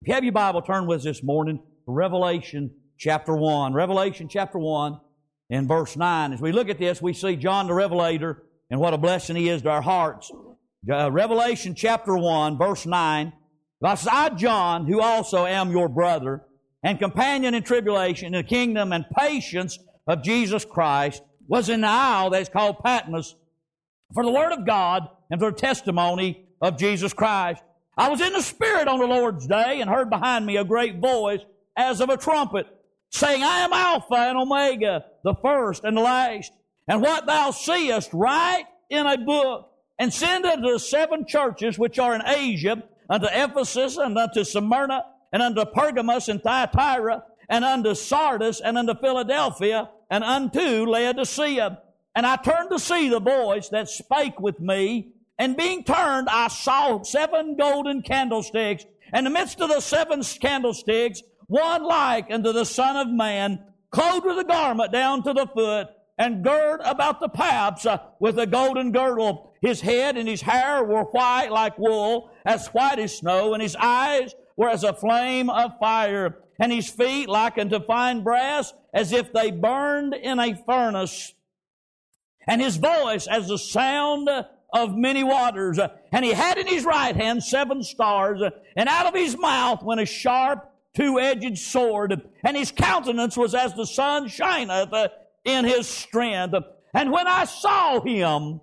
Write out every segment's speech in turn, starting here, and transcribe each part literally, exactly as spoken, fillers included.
you have your Bible, turn with us this morning to Revelation chapter one. Revelation chapter one in verse nine. As we look at this, we see John the Revelator and what a blessing he is to our hearts. Uh, Revelation chapter one, verse nine. Thus I, John, who also am your brother, and companion in tribulation, in the kingdom and patience of Jesus Christ, was in the isle that is called Patmos, for the word of God and for the testimony of Jesus Christ. I was in the Spirit on the Lord's day, and heard behind me a great voice as of a trumpet, saying, I am Alpha and Omega, the first and the last. And what thou seest, write in a book, and send unto the seven churches which are in Asia, unto Ephesus, and unto Smyrna, and unto Pergamos and Thyatira, and unto Sardis, and unto Philadelphia, and unto Laodicea. And I turned to see the voice that spake with me, and being turned, I saw seven golden candlesticks, and in the midst of the seven candlesticks, one like unto the Son of Man, clothed with a garment down to the foot, and girt about the paps uh, with a golden girdle. His head and his hair were white like wool, as white as snow, and his eyes were as a flame of fire, and his feet like unto fine brass, as if they burned in a furnace, and his voice as the sound of many waters. And he had in his right hand seven stars, and out of his mouth went a sharp two-edged sword, and his countenance was as the sun shineth in his strength. And when I saw him,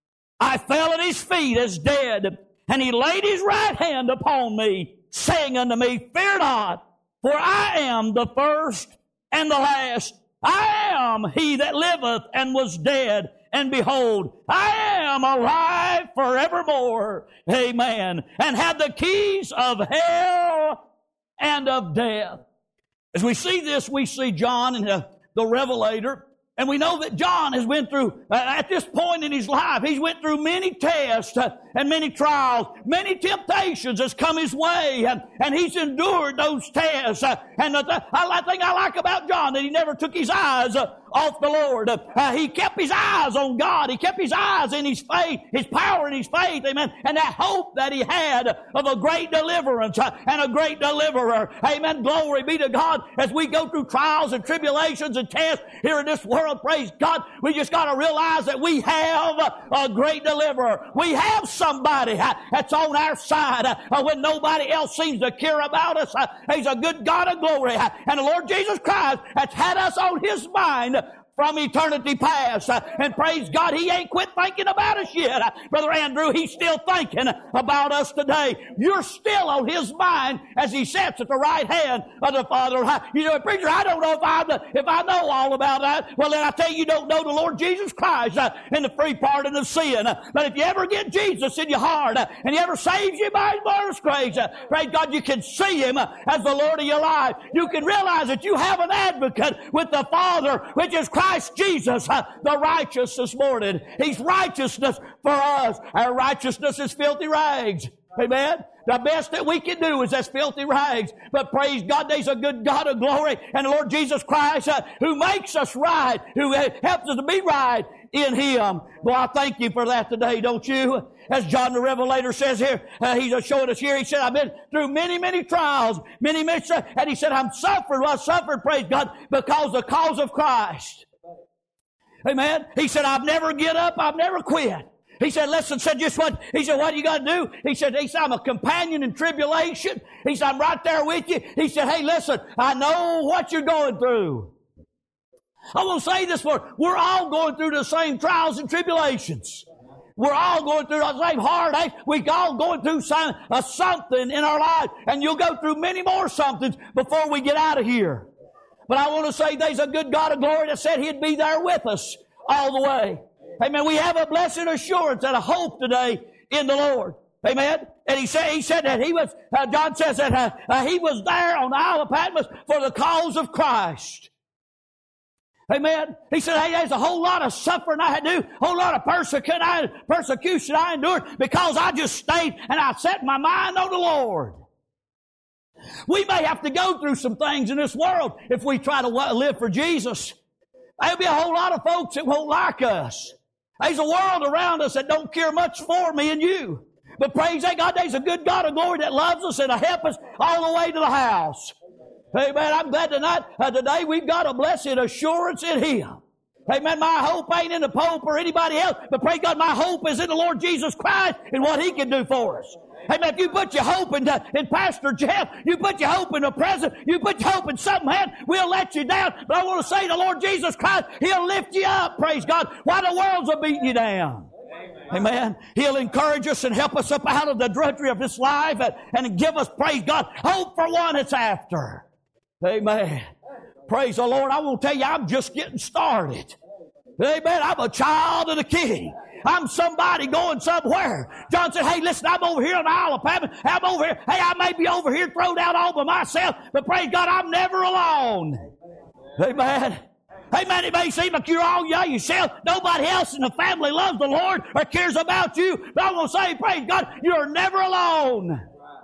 I fell at his feet as dead, and he laid his right hand upon me, saying unto me, Fear not, for I am the first and the last. I am he that liveth and was dead, and behold, I am alive forevermore. Amen. And have the keys of hell and of death. As we see this, we see John and the, the Revelator, and we know that John has went through, uh, at this point in his life, he's went through many tests uh, and many trials, many temptations has come his way, and, and he's endured those tests. Uh, and the, the I, thing I like about John, that he never took his eyes uh, off the Lord. Uh, he kept his eyes on God. He kept his eyes in his faith, his power and his faith, amen, and that hope that he had of a great deliverance uh, and a great deliverer. Amen. Glory be to God. As we go through trials and tribulations and tests here in this world, praise God, we just got to realize that we have a great deliverer. We have somebody that's on our side when nobody else seems to care about us. He's a good God of glory. And the Lord Jesus Christ has had us on His mind from eternity past. Uh, and praise God, He ain't quit thinking about us yet. Uh, Brother Andrew, He's still thinking about us today. You're still on His mind as He sits at the right hand of the Father. Uh, you know, preacher, I don't know if I, if I know all about that. Well, then I tell you, you don't know the Lord Jesus Christ uh, in the free pardon of sin. Uh, but if you ever get Jesus in your heart uh, and He ever saves you by His marvelous grace, uh, praise God, you can see Him uh, as the Lord of your life. You can realize that you have an advocate with the Father, which is Christ. Christ Jesus, uh, the righteous this morning. He's righteousness for us. Our righteousness is filthy rags. Amen. The best that we can do is as filthy rags. But praise God, there's a good God of glory. And the Lord Jesus Christ, uh, who makes us right, who uh, helps us to be right in Him. Well, I thank you for that today, don't you? As John the Revelator says here, uh, he's showing us here, he said, I've been through many, many trials, many, many, and he said, I'm suffered, well, I suffered, praise God, because the cause of Christ. Amen. He said, I've never get up. I've never quit. He said, listen, said just what, he said, what do you got to do? He said, he said, I'm a companion in tribulation. He said, I'm right there with you. He said, hey, listen, I know what you're going through. I want to say this for, we're all going through the same trials and tribulations. We're all going through the same heartache. We're all going through some, uh, something in our life. And you'll go through many more somethings before we get out of here. But I want to say there's a good God of glory that said He'd be there with us all the way. Amen. We have a blessed assurance and a hope today in the Lord. Amen. And he said, he said that he was, uh, John says that uh, uh, he was there on the Isle of Patmos for the cause of Christ. Amen. He said, hey, there's a whole lot of suffering I had to do, a whole lot of persecution I, persecution I endured because I just stayed and I set my mind on the Lord. We may have to go through some things in this world if we try to live for Jesus. There'll be a whole lot of folks that won't like us. There's a world around us that don't care much for me and you. But praise God, there's a good God of glory that loves us and will help us all the way to the house. Amen. I'm glad tonight, uh, today we've got a blessed assurance in Him. Amen. My hope ain't in the Pope or anybody else, but praise God, my hope is in the Lord Jesus Christ and what He can do for us. Amen. If you put your hope in, uh, in Pastor Jeff, you put your hope in the president, you put your hope in some man, we'll let you down. But I want to say the Lord Jesus Christ, He'll lift you up, praise God, while the world's a beating you down. Amen. Amen. He'll encourage us and help us up out of the drudgery of this life and, and give us, praise God, hope for one that's after. Amen. Praise the Lord. I want to tell you, I'm just getting started. Amen. I'm a child of the King. I'm somebody going somewhere. John said, hey, listen, I'm over here on the Isle of Patmos. I'm over here. Hey, I may be over here thrown out all by myself, but praise God, I'm never alone. Amen. Amen. It may seem like you're all by yourself. Nobody else in the family loves the Lord or cares about you. But I'm going to say, praise God, you're never alone.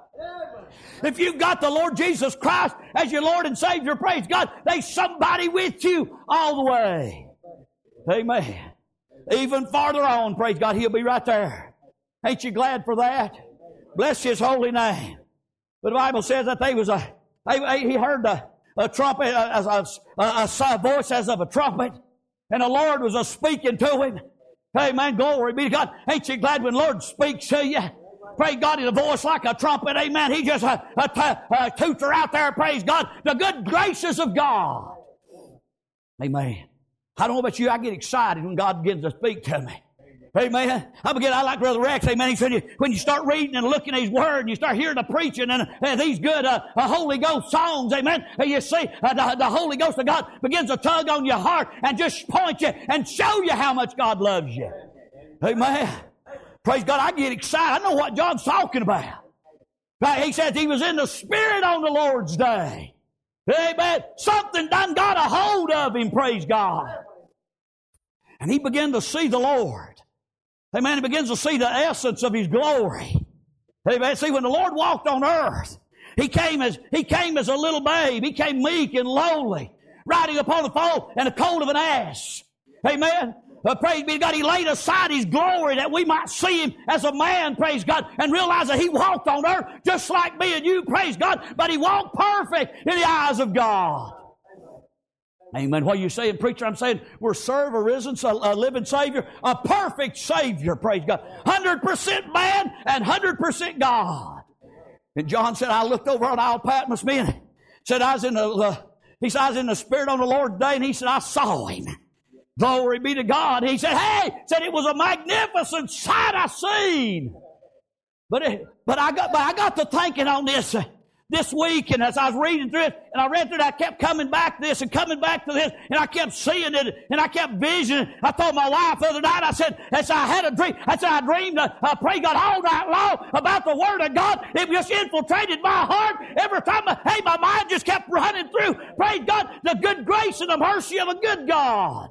If you've got the Lord Jesus Christ as your Lord and Savior, praise God, there's somebody with you all the way. Amen. Even farther on, praise God, He'll be right there. Ain't you glad for that? Bless His holy name. But the Bible says that they was a, he heard a, a trumpet, a, a, a, a voice as of a trumpet, and the Lord was a speaking to him. Amen. Glory be to God. Ain't you glad when the Lord speaks to you? Praise God, in a voice like a trumpet. Amen. He just a, a, a, a tooter out there. Praise God. The good graces of God. Amen. I don't know about you. I get excited when God begins to speak to me. Amen. I begin. I like Brother Rex. Amen. He said, when you start reading and looking at His Word, and you start hearing the preaching and uh, these good uh, uh, Holy Ghost songs, amen. And you see uh, the, the Holy Ghost of God begins to tug on your heart and just point you and show you how much God loves you. Amen. Praise God. I get excited. I know what John's talking about. Right? He says he was in the Spirit on the Lord's day. Amen. Something done got a hold of him. Praise God. And he began to see the Lord. Amen. He begins to see the essence of His glory. Amen. See, when the Lord walked on earth, He came as, He came as a little babe. He came meek and lowly, riding upon the foal and the colt of an ass. Amen. Uh, praise be to God. He laid aside His glory that we might see Him as a man, praise God, and realize that He walked on earth just like me and you, praise God, but He walked perfect in the eyes of God. Amen. What are you saying, preacher? I'm saying we're serve a risen, a living Savior, a perfect Savior, praise God. one hundred percent man and one hundred percent God. And John said, I looked over on Isle of Patmos, man. Said, I was in the, uh, he said, I was in the Spirit on the Lord's day, and he said, I saw Him. Glory be to God. He said, hey, said it was a magnificent sight I seen. But it, but I got, but I got to thinking on this. Uh, This week, and as I was reading through it, and I read through it, I kept coming back to this and coming back to this, and I kept seeing it, and I kept visioning. I told my wife the other night, I said, as I had a dream, I said, I dreamed, uh, I prayed God all night long about the Word of God. It just infiltrated my heart. Every time, I, hey, my mind just kept running through, praise God, the good grace and the mercy of a good God.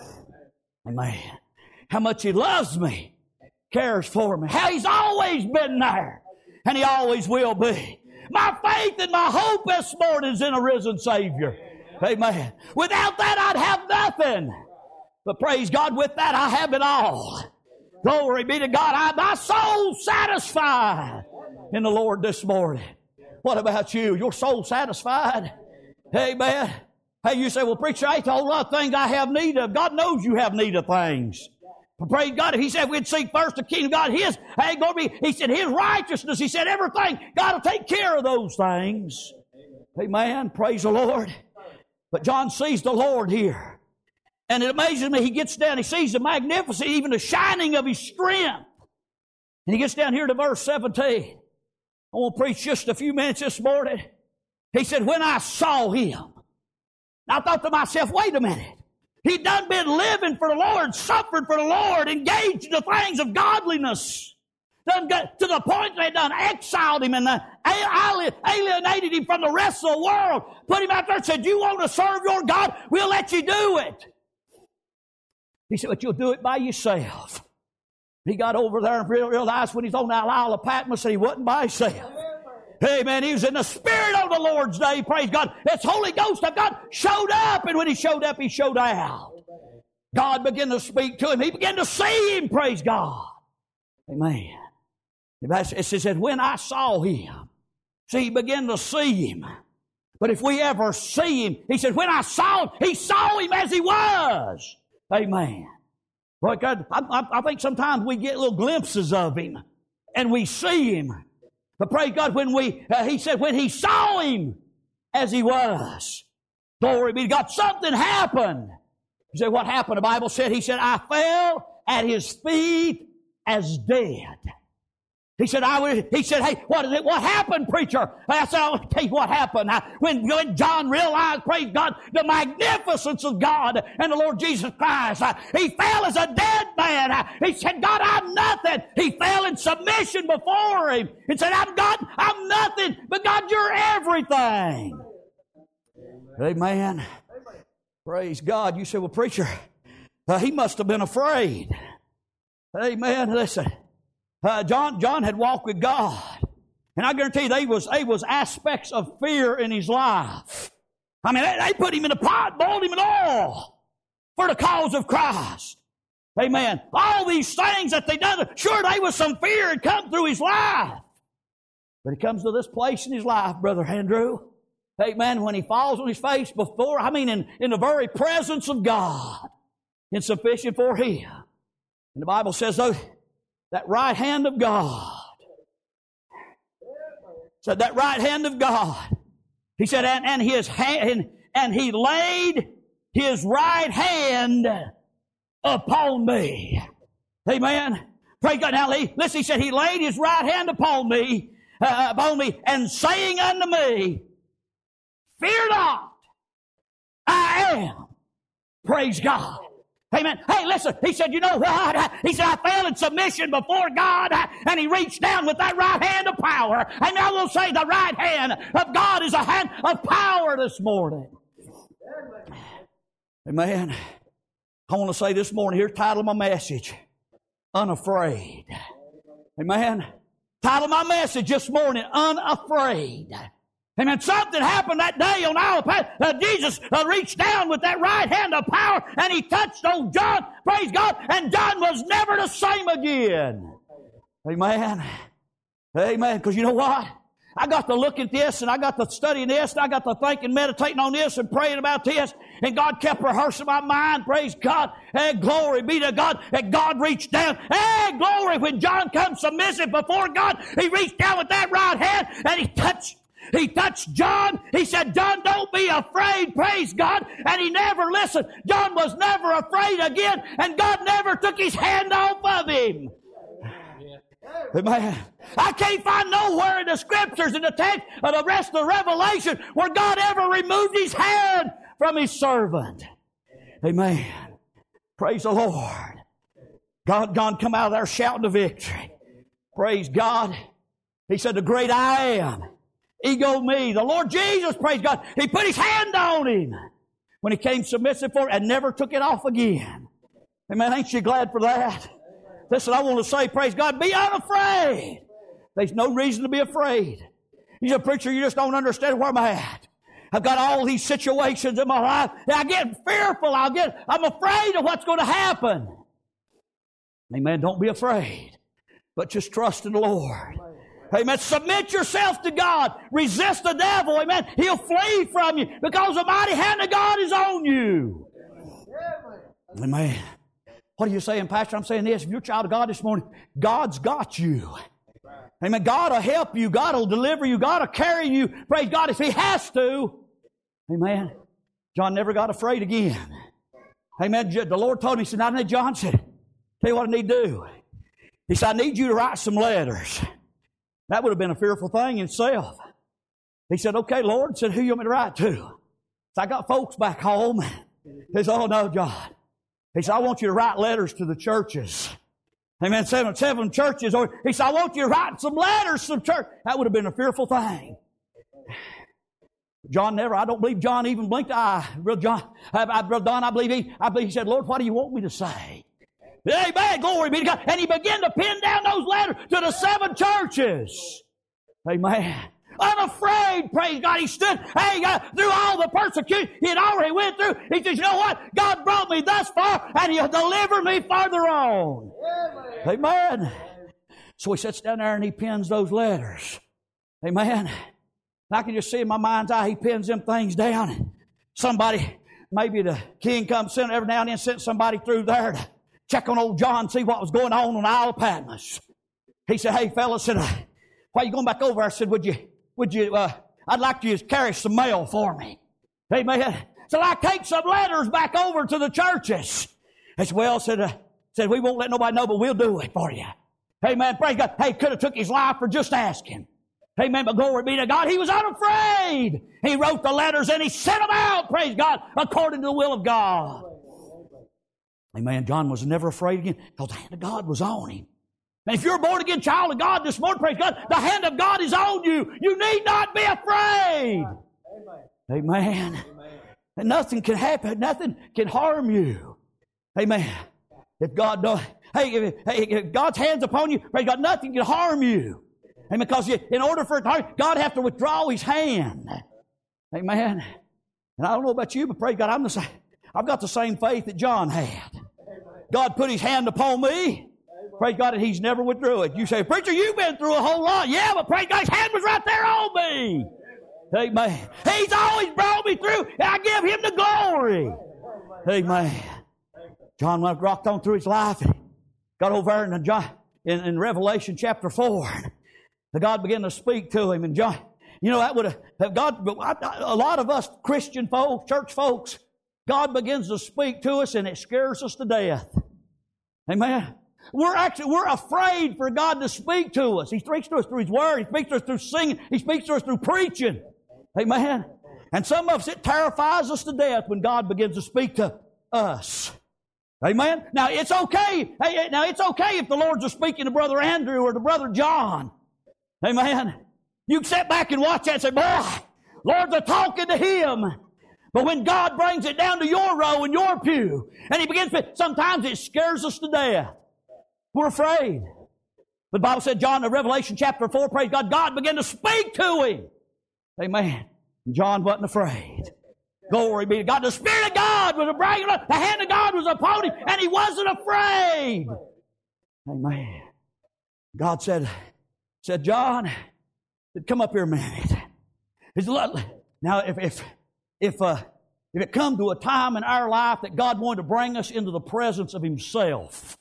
Amen. How much He loves me, cares for me, how He's always been there, and He always will be. My faith and my hope this morning is in a risen Savior. Amen. Without that, I'd have nothing. But praise God, with that, I have it all. Glory be to God. I, my soul's satisfied in the Lord this morning. What about you? Your soul satisfied? Amen. Hey, you say, well, preacher, I ain't told a lot of things I have need of. God knows you have need of things. But praise God, if He said we'd seek first the kingdom of God, His, ain't going to be, He said His righteousness, He said everything, God will take care of those things. Amen. Praise the Lord. But John sees the Lord here. And it amazes me, he gets down, he sees the magnificence, even the shining of His strength. And he gets down here to verse seventeen. I want to preach just a few minutes this morning. He said, when I saw Him, I thought to myself, wait a minute. He done been living for the Lord, suffering for the Lord, engaged in the things of godliness. Done got to the point they done exiled him and alienated him from the rest of the world. Put him out there and said, you want to serve your God? We'll let you do it. He said, but you'll do it by yourself. He got over there and realized when he's on that Isle of Patmos that he wasn't by himself. Amen. He was in the Spirit on the Lord's day. Praise God. This Holy Ghost of God showed up. And when He showed up, He showed out. God began to speak to him. He began to see him. Praise God. Amen. It says, when I saw him. See, he began to see him. But if we ever see him, he said, when I saw him, he saw him as he was. Amen. Well, God, I, I, I think sometimes we get little glimpses of him and we see him. But praise God, when we, uh, he said, when he saw him as he was. Glory be to God. Something happened. You say, what happened? The Bible said, he said, I fell at his feet as dead. He said, I was, he said, hey, what is it? What happened, preacher? I said, I'll tell you what happened. When, when John realized, praise God, the magnificence of God and the Lord Jesus Christ, he fell as a dead man. He said, God, I'm nothing. He fell in submission before him. He said, I'm God, I'm nothing, but God, you're everything. Amen. Praise God. You say, well, preacher, uh, he must have been afraid. Amen. Listen. Uh, John, John had walked with God. And I guarantee you there was, there was aspects of fear in his life. I mean, they, they put him in a pot, boiled him in oil for the cause of Christ. Amen. All these things that they done, sure, there was some fear had come through his life. But he comes to this place in his life, Brother Andrew. Amen. When he falls on his face before, I mean, in, in the very presence of God, it's sufficient for him. And the Bible says, though, that right hand of God. So that right hand of God. He said, and, and his hand, and he laid his right hand upon me. Amen. Praise God. Now, listen, he said, he laid his right hand upon me, uh, upon me, and saying unto me, fear not, I am. Praise God. Amen. Hey, listen, he said, you know what? He said, I fell in submission before God, and he reached down with that right hand of power. And I will say the right hand of God is a hand of power this morning. Amen. I want to say this morning, here's the title of my message, Unafraid. Amen. Title of my message this morning, Unafraid. Amen. Something happened that day on our path. Uh, Jesus uh, reached down with that right hand of power and he touched old John. Praise God. And John was never the same again. Amen. Amen. Because you know what? I got to look at this and I got to studying this and I got to think and meditating on this and praying about this. And God kept rehearsing my mind. Praise God. And glory be to God. And God reached down. And glory, when John comes submissive before God, he reached down with that right hand and he touched He touched John. He said, John, don't be afraid. Praise God. And he never listened. John was never afraid again. And God never took his hand off of him. Amen. I can't find nowhere in the scriptures, in the text, or the rest of the Revelation, where God ever removed his hand from his servant. Amen. Praise the Lord. God, God come out of there shouting the victory. Praise God. He said, the great I am. Ego me. The Lord Jesus, praise God, he put his hand on him when he came submissive for it and never took it off again. Amen. Ain't you glad for that? Listen, I want to say, praise God, be unafraid. There's no reason to be afraid. You say, preacher, you just don't understand where I'm at. I've got all these situations in my life. And I get fearful. I'll get, I'm afraid of what's going to happen. Amen. Don't be afraid, but just trust in the Lord. Amen. Submit yourself to God. Resist the devil. Amen. He'll flee from you because the mighty hand of God is on you. Amen. What are you saying, Pastor? I'm saying this. If you're a child of God this morning, God's got you. Amen. God will help you. God will deliver you. God will carry you. Praise God if He has to. Amen. John never got afraid again. Amen. The Lord told me, He said, now, John said, tell you what I need to do. He said, I need you to write some letters. That would have been a fearful thing in itself. He said, okay, Lord. He said, who you want me to write to? So I got folks back home. He said, oh, no, John. He said, I want you to write letters to the churches. Amen. Seven, seven churches. Or he said, I want you to write some letters to the church. That would have been a fearful thing. John never, I don't believe John even blinked an eye. Brother John, I, I, Brother Don, I believe he, I believe he said, Lord, what do you want me to say? Amen. Glory be to God. And he began to pin down those letters to the seven churches. Amen. Unafraid, praise God. He stood, hey, God, through all the persecution he had already went through. He says, you know what? God brought me thus far and He'll deliver me farther on. Amen. Amen. So he sits down there and he pens those letters. Amen. And I can just see in my mind's eye, he pens them things down. Somebody, maybe the king comes in every now and then, sent somebody through there to check on old John, see what was going on on the Isle of Patmos. He said, hey, fellas, said, why are you going back over? I said, would you, would you, uh, I'd like you to carry some mail for me. Amen. So I take some letters back over to the churches. I said, well, said, uh, said, we won't let nobody know, but we'll do it for you. Amen. Praise God. Hey, could have took his life for just asking. Amen. But glory be to God. He was unafraid. He wrote the letters and he sent them out, praise God, according to the will of God. Amen. John was never afraid again because the hand of God was on him. And if you're a born-again child of God this morning, praise God, the hand of God is on you. You need not be afraid. Amen. Amen. Amen. And nothing can happen. Nothing can harm you. Amen. If God does, hey, if, hey, if God's hand's upon you, praise God, nothing can harm you. And because you, in order for it to harm you, God has to withdraw His hand. Amen. And I don't know about you, but praise God, I'm the same. I've got the same faith that John had. God put His hand upon me. Praise God, and He's never withdrew it. You say, preacher, you've been through a whole lot. Yeah, but praise God, His hand was right there on me. Amen. He's always brought me through, and I give Him the glory. Amen. John rocked on through his life, and got over there in, John, in, in Revelation chapter four. And God began to speak to him, and John, you know, that would have, God, a lot of us Christian folks, church folks, God begins to speak to us, and it scares us to death. Amen. We're actually, we're afraid for God to speak to us. He speaks to us through His Word. He speaks to us through singing. He speaks to us through preaching. Amen. And some of us, it terrifies us to death when God begins to speak to us. Amen. Now, it's okay. Hey, now, it's okay if the Lord's speaking to Brother Andrew or to Brother John. Amen. You can sit back and watch that and say, boy, Lord's talking to him. But when God brings it down to your row and your pew, and He begins to, sometimes it scares us to death. We're afraid. But the Bible said, John, in Revelation chapter four, praise God, God began to speak to him. Amen. And John wasn't afraid. Glory be to God. The Spirit of God was bringing up. The hand of God was upon him, and he wasn't afraid. Amen. God said, said, John, come up here a minute. Now, if if if uh, if it come to a time in our life that God wanted to bring us into the presence of Himself,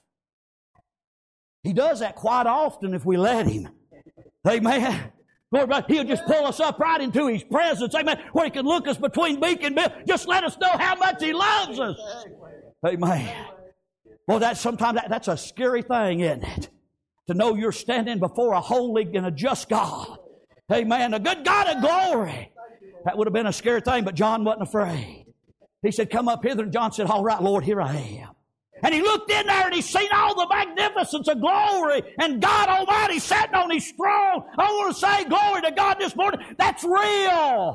He does that quite often if we let Him. Amen. He'll just pull us up right into His presence. Amen. Where He can look us between beak and bill. Just let us know how much He loves us. Amen. Well, that's sometimes that, that's a scary thing, isn't it? To know you're standing before a holy and a just God. Amen. A good God of glory. That would have been a scary thing, but John wasn't afraid. He said, come up hither. And John said, all right, Lord, here I am. And he looked in there and he seen all the magnificence of glory and God Almighty sitting on His throne. I want to say glory to God this morning. That's real.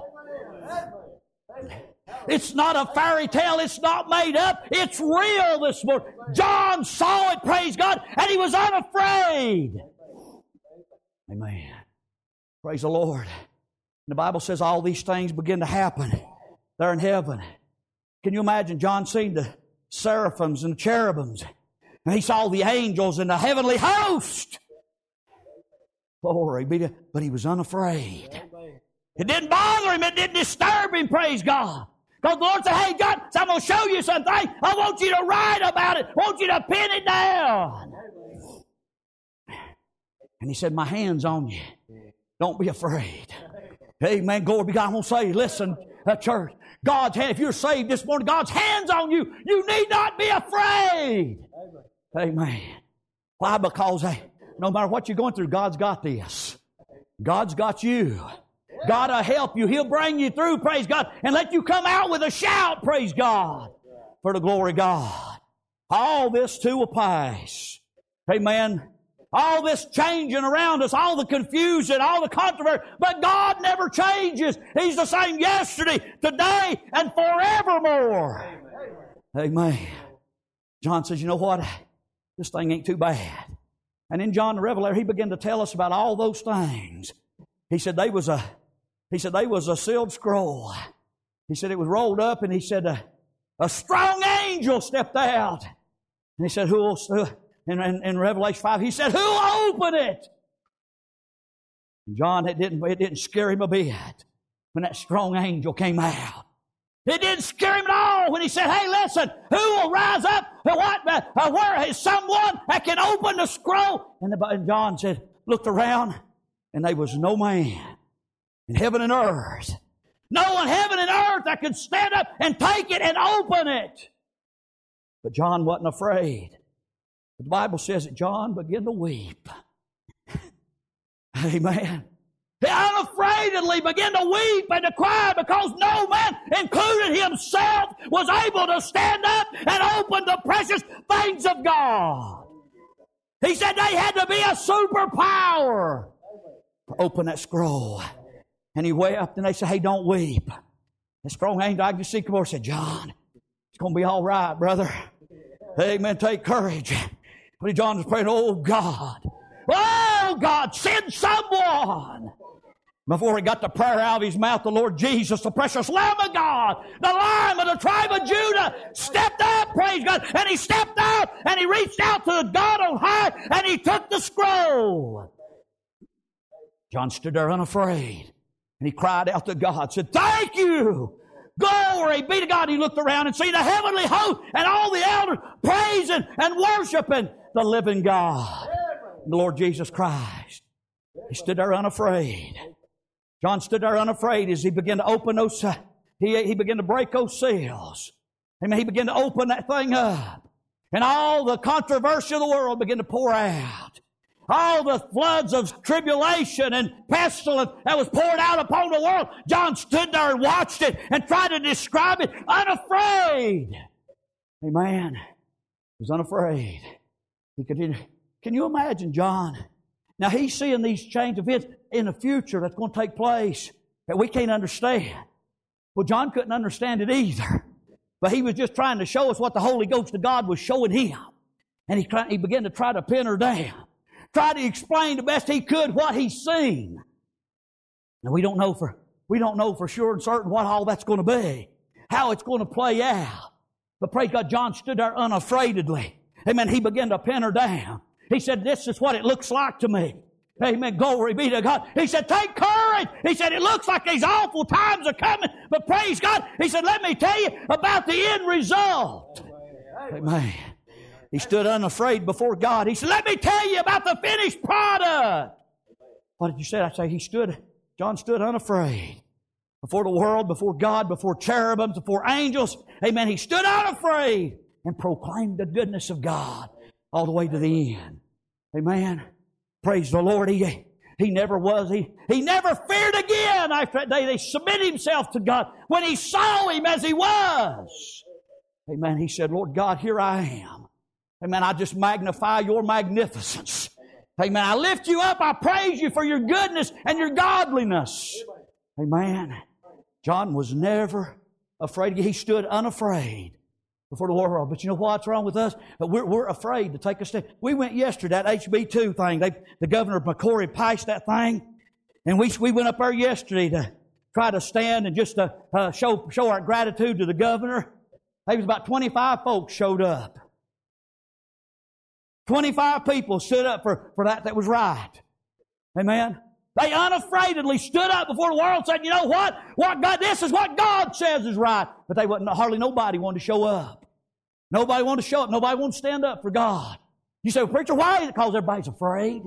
It's not a fairy tale. It's not made up. It's real this morning. John saw it, praise God, and he was unafraid. Amen. Praise the Lord. The Bible says all these things begin to happen there in heaven. Can you imagine John seeing the seraphims and the cherubims, and he saw the angels and the heavenly host? Glory be to God. But he was unafraid. It didn't bother him. It didn't disturb him, praise God. Because the Lord said, hey, John, so I'm going to show you something. I want you to write about it. I want you to pin it down. And he said, my hand's on you. Don't be afraid. Amen. Glory be to God. I'm going to say, listen, uh, church, God's hand, if you're saved this morning, God's hand's on you. You need not be afraid. Amen. Amen. Why? Because hey, no matter what you're going through, God's got this. God's got you. God will help you. He'll bring you through, praise God, and let you come out with a shout, praise God, for the glory of God. All this too will pass. Amen. All this changing around us, all the confusion, all the controversy, but God never changes. He's the same yesterday, today, and forevermore. Amen. Amen. John says, you know what? This thing ain't too bad. And in John the Revelator, he began to tell us about all those things. He said they was a, he said they was a sealed scroll. He said it was rolled up, and he said a, a strong angel stepped out. And he said, who will, in, in, in Revelation five, he said, who will open it? And John, it didn't, it didn't scare him a bit when that strong angel came out. It didn't scare him at all when he said, hey, listen, who will rise up? What, uh, where is someone that can open the scroll? And, the, and John said, looked around, and there was no man in heaven and earth. No one in heaven and earth that could stand up and take it and open it. But John wasn't afraid. The Bible says that John began to weep. Amen. He unafraidly began to weep and to cry because no man, including himself, was able to stand up and open the precious things of God. He said they had to be a superpower to open that scroll. And he wept, and they said, hey, don't weep. The strong angel, I can just see come over and said, John, it's going to be all right, brother. Amen. Take courage. But John was praying, oh, God. Oh, God, send someone. Before he got the prayer out of his mouth, the Lord Jesus, the precious Lamb of God, the Lion of the tribe of Judah, stepped up, praise God, and he stepped out, and he reached out to the God on high, and he took the scroll. John stood there unafraid, and he cried out to God, said, thank you. Glory be to God. He looked around and seen the heavenly host and all the elders praising and worshiping the living God, the Lord Jesus Christ. He stood there unafraid. John stood there unafraid as he began to open those, uh, he, he began to break those seals. Amen. He began to open that thing up. And all the controversy of the world began to pour out. All the floods of tribulation and pestilence that was poured out upon the world. John stood there and watched it and tried to describe it unafraid. Amen. He was unafraid. He continued. Can you imagine John? Now he's seeing these change events in the future that's going to take place that we can't understand. Well, John couldn't understand it either. But he was just trying to show us what the Holy Ghost of God was showing him. And he, he began to try to pin her down. Try to explain the best he could what he's seen. Now we don't know for we don't know for sure and certain what all that's going to be. How it's going to play out. But praise God, John stood there unafraidedly. Amen. He began to pin her down. He said, this is what it looks like to me. Amen. Glory be to God. He said, take courage. He said, it looks like these awful times are coming, but praise God. He said, let me tell you about the end result. Amen. He stood unafraid before God. He said, let me tell you about the finished product. What did you say? I say he stood, John stood unafraid before the world, before God, before cherubims, before angels. Amen. He stood unafraid and proclaimed the goodness of God all the way to the end. Amen. Praise the Lord. He, he never was. He, he never feared again after that day. They submitted himself to God when he saw him as he was. Amen. He said, Lord God, here I am. Amen. I just magnify your magnificence. Amen. I lift you up. I praise you for your goodness and your godliness. Amen. John was never afraid. He stood unafraid before the world. But you know what's wrong with us? We're, we're afraid to take a step. We went yesterday, that H B two thing. They, the governor of McCory passed that thing. And we, we went up there yesterday to try to stand and just to uh, show, show our gratitude to the governor. There was about twenty-five folks showed up. twenty-five people stood up for, for that that was right. Amen. They unafraidedly stood up before the world and said, you know what? What God, this is what God says is right. But they wasn't, hardly nobody wanted to show up. Nobody wanted to show up. Nobody wanted to stand up for God. You say, well, preacher, why is it? Because everybody's afraid.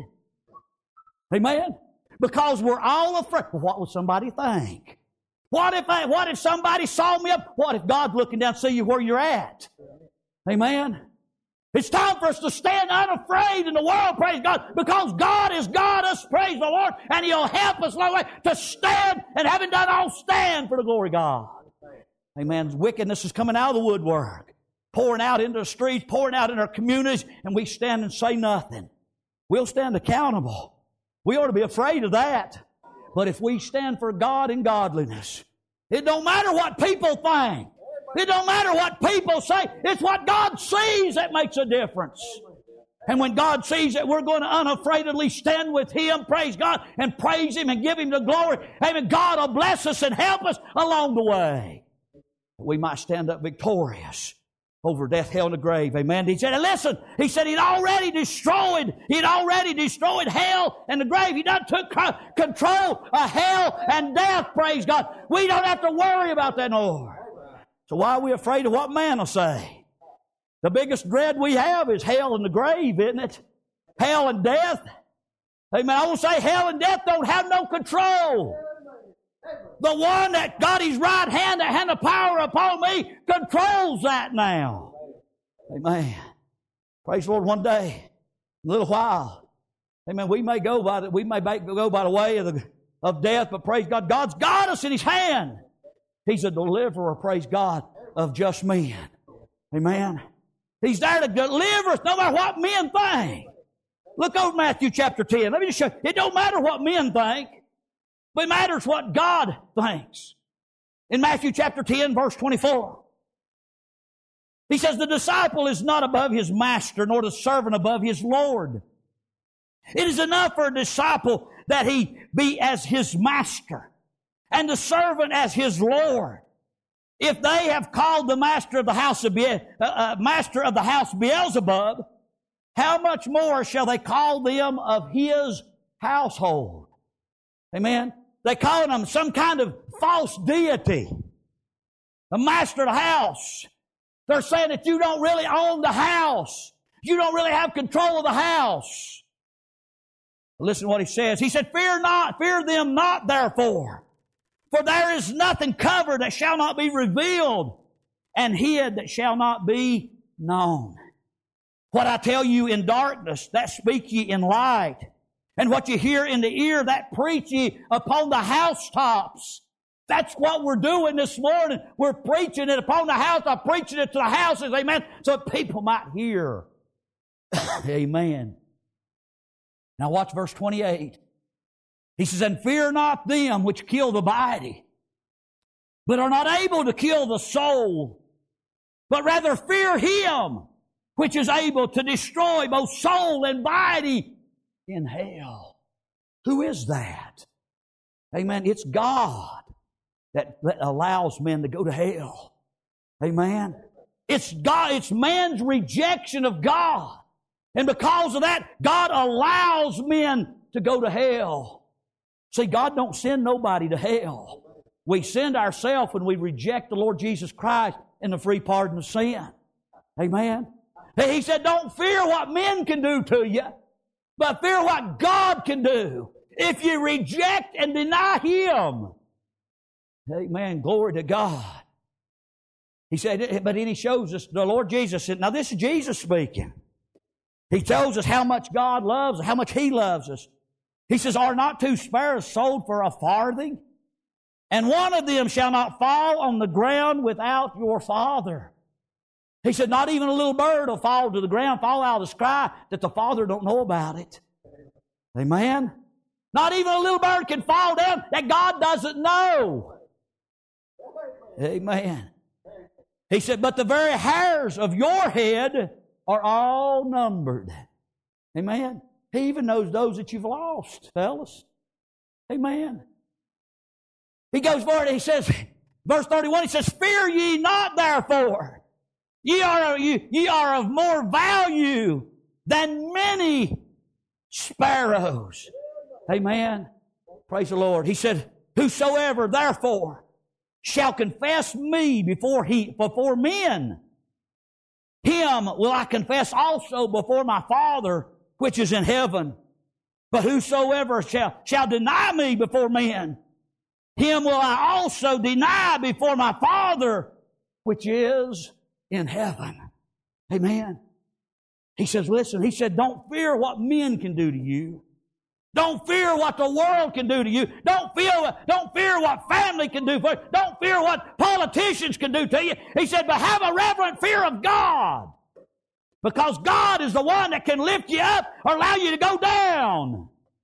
Amen. Because we're all afraid. Well, what would somebody think? What if I, what if somebody saw me up? What if God's looking down to see you where you're at? Amen. It's time for us to stand unafraid in the world, praise God, because God has got us, praise the Lord, and He'll help us along the way to stand, and having done all, stand for the glory of God. Amen. Wickedness is coming out of the woodwork, pouring out into the streets, pouring out in our communities, and we stand and say nothing. We'll stand accountable. We ought to be afraid of that. But if we stand for God and godliness, it don't matter what people think. It don't matter what people say. It's what God sees that makes a difference. And when God sees that we're going to unafraidedly stand with Him, praise God, and praise Him and give Him the glory, amen, God will bless us and help us along the way. We might stand up victorious over death, hell, and the grave. Amen. He said, and listen, he said he'd already destroyed, he'd already destroyed hell and the grave. He done took control of hell and death, praise God. We don't have to worry about that no more. So why are we afraid of what man will say? The biggest dread we have is hell and the grave, isn't it? Hell and death. Amen. I will say hell and death don't have no control. The one that got his right hand, that had the power upon me, controls that now. Amen. Praise the Lord. One day, a little while, amen, we may go by the, we may go by the way of, the, of death, but praise God, God's got us in His hand. He's a deliverer, praise God, of just men. Amen. He's there to deliver us no matter what men think. Look over Matthew chapter ten. Let me just show you. It don't matter what men think. But it matters what God thinks. In Matthew chapter ten, verse twenty-four, He says, the disciple is not above his master, nor the servant above his Lord. It is enough for a disciple that he be as his master, and the servant as his Lord. If they have called the master of the house of Be- uh, uh, master of the house Beelzebub, how much more shall they call them of his household? Amen. They call him some kind of false deity. The master of the house. They're saying that you don't really own the house. You don't really have control of the house. Listen to what he says. He said, fear not, fear them not therefore. For there is nothing covered that shall not be revealed, and hid that shall not be known. What I tell you in darkness, that speak ye in light. And what you hear in the ear, that preach ye upon the housetops. That's what we're doing this morning. We're preaching it upon the house. I'm preaching it to the houses, amen, so that people might hear. Amen. Now watch verse twenty-eight. He says, and fear not them which kill the body, but are not able to kill the soul, but rather fear Him which is able to destroy both soul and body in hell. Who is that? Amen. It's God that, that allows men to go to hell. Amen. It's God, it's man's rejection of God. And because of that, God allows men to go to hell. See, God don't send nobody to hell. We send ourselves when we reject the Lord Jesus Christ and the free pardon of sin. Amen. He said, don't fear what men can do to you, but fear what God can do if you reject and deny Him. Amen. Glory to God. He said, but then He shows us, the Lord Jesus said, now this is Jesus speaking. He tells us how much God loves us, how much He loves us. He says, are not two sparrows sold for a farthing? And one of them shall not fall on the ground without your Father. He said, not even a little bird will fall to the ground, fall out of the sky, that the Father don't know about it. Amen? Not even a little bird can fall down that God doesn't know. Amen. He said, but the very hairs of your head are all numbered. Amen. He even knows those that you've lost, fellas. Amen. He goes forward and he says, verse thirty-one, he says, fear ye not therefore. Ye are, ye, ye are of more value than many sparrows. Amen. Praise the Lord. He said, whosoever therefore shall confess me before he, before men, him will I confess also before my Father which is in heaven. But whosoever shall, shall deny me before men, him will I also deny before my Father which is in heaven. Amen. He says, listen, he said, don't fear what men can do to you. Don't fear what the world can do to you. Don't fear, don't fear what family can do for you. Don't fear what politicians can do to you. He said, but have a reverent fear of God. Because God is the one that can lift you up or allow you to go down.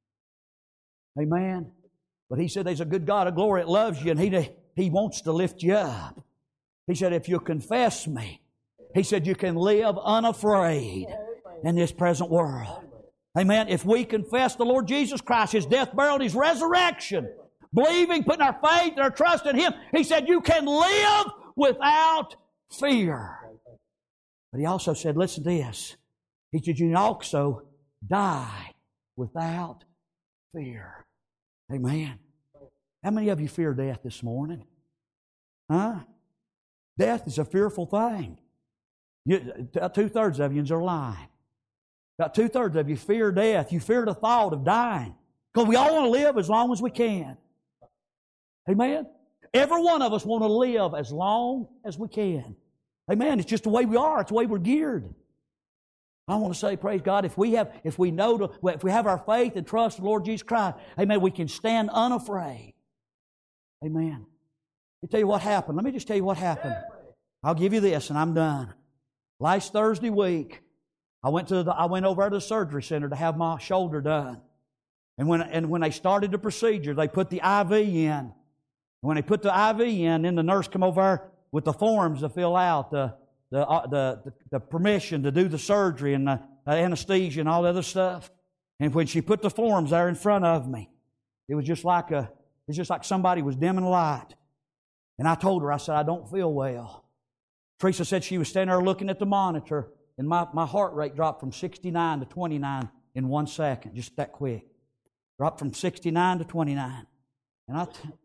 Amen. But he said there's a good God of glory that loves you and he, he wants to lift you up. He said, if you confess me, he said, you can live unafraid in this present world. Amen. If we confess the Lord Jesus Christ, His death, burial, and His resurrection, believing, putting our faith and our trust in Him, He said, you can live without fear. But He also said, listen to this. He said, you can also die without fear. Amen. How many of you fear death this morning? Huh? Death is a fearful thing. You, two-thirds of you are lying. About two-thirds of you fear death. You fear the thought of dying. Because we all want to live as long as we can. Amen? Every one of us want to live as long as we can. Amen? It's just the way we are. It's the way we're geared. I want to say, praise God, if we have, if we know, to, if we have our faith and trust in the Lord Jesus Christ, amen, we can stand unafraid. Amen. Let me tell you what happened. Let me just tell you what happened. I'll give you this and I'm done. Last Thursday week, I went to the, I went over to the surgery center to have my shoulder done. And when, and when they started the procedure, they put the I V in. When they put the I V in, then the nurse come over with the forms to fill out, the, the, uh, the, the, the permission to do the surgery and the uh, anesthesia and all the other stuff. And when she put the forms there in front of me, it was just like a, it's just like somebody was dimming a light. And I told her, I said, I don't feel well. Teresa said she was standing there looking at the monitor, and my, my heart rate dropped from sixty-nine to twenty-nine in one second, just that quick. Dropped from sixty-nine to twenty-nine. And I, t-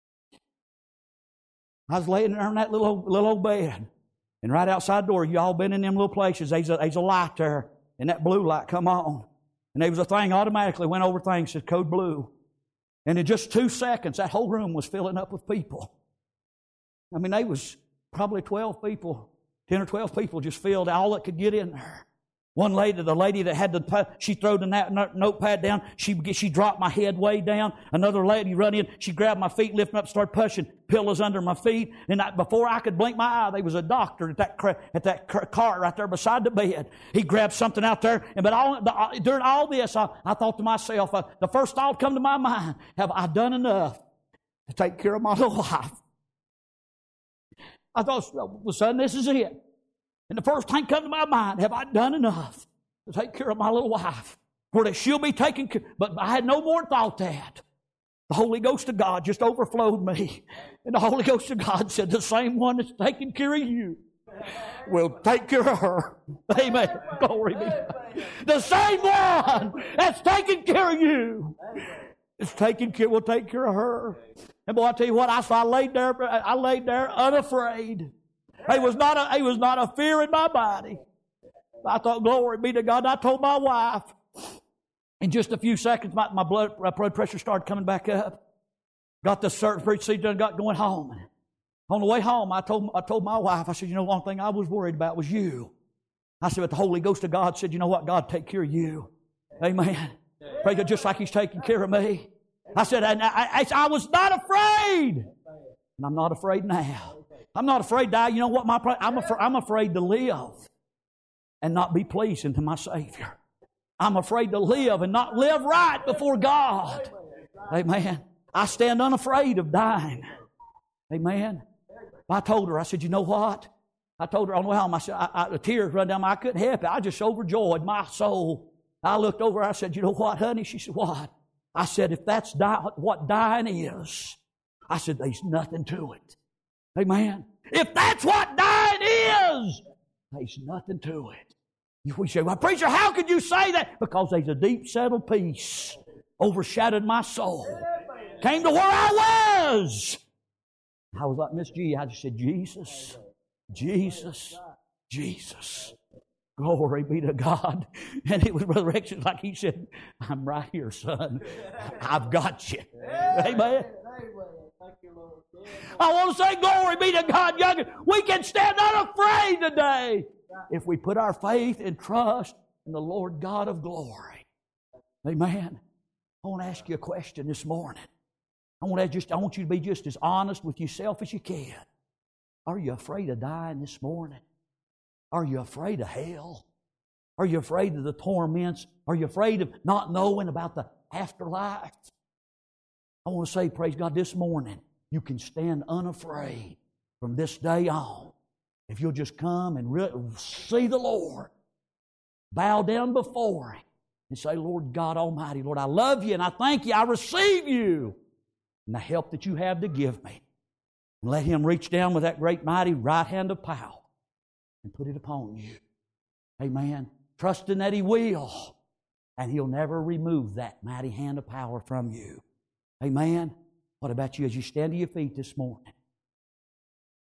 I was laying there in that little old, little old bed. And right outside the door, you all been in them little places, there's a, there's a light there, and that blue light come on. And there was a thing automatically went over things, said code blue. And in just two seconds, that whole room was filling up with people. I mean, there was probably twelve people, ten or twelve people just filled all that could get in there. One lady, the lady that had the, she threw the notepad down, she, she dropped my head way down. Another lady run in, she grabbed my feet, lifted up, started pushing pillows under my feet. And I, before I could blink my eye, there was a doctor at that, at that cart right there beside the bed. He grabbed something out there. And but all, the, during all this, I, I thought to myself, uh, the first thought come to my mind, have I done enough to take care of my little wife? I thought, well, son, this is it. And the first thing come to my mind, have I done enough to take care of my little wife? Where that she'll be taken care of. But I had no more thought that. The Holy Ghost of God just overflowed me. And the Holy Ghost of God said, the same one that's taking care of you will take care of her. Amen. Glory be to God. The same one that's taking care of you is taking care, will take care of her. And boy, I tell you what, I, so I laid there, I laid there unafraid. It was not a, it was not a fear in my body. I thought, glory be to God. And I told my wife, in just a few seconds, my, my blood, my blood pressure started coming back up. Got the procedure done, got going home. On the way home, I told, I told my wife, I said, you know, one thing I was worried about was you. I said, but the Holy Ghost of God said, you know what? God take care of you. Amen. Pray God, just like He's taking care of me. I said, I, I, I was not afraid. And I'm not afraid now. I'm not afraid to die. You know what? My I'm, afraid, I'm afraid to live and not be pleasing to my Savior. I'm afraid to live and not live right before God. Amen. I stand unafraid of dying. Amen. I told her, I said, you know what? I told her on the way home, I said, I, I, the tears run down my, I couldn't help it. I just overjoyed my soul. I looked over, I said, you know what, honey? She said, what? I said, if that's die, what dying is, I said, there's nothing to it. Amen. If that's what dying is, there's nothing to it. We say, well, preacher, how could you say that? Because there's a deep settled peace overshadowed my soul. Came to where I was. I was like Miss G. I just said, Jesus, Jesus, Jesus. Glory be to God. And it was resurrection like he said, I'm right here, son. I've got you. Amen. I want to say glory be to God, young. We can stand unafraid today if we put our faith and trust in the Lord God of glory. Amen. I want to ask you a question this morning. I want, to just, I want you to be just as honest with yourself as you can. Are you afraid of dying this morning? Are you afraid of hell? Are you afraid of the torments? Are you afraid of not knowing about the afterlife? I want to say, praise God, this morning, you can stand unafraid from this day on. If you'll just come and re- see the Lord, bow down before Him, and say, Lord God Almighty, Lord, I love you and I thank you. I receive you and the help that you have to give me. And let Him reach down with that great mighty right hand of power and put it upon you. Amen. Trusting that He will. And He'll never remove that mighty hand of power from you. Amen. What about you as you stand to your feet this morning?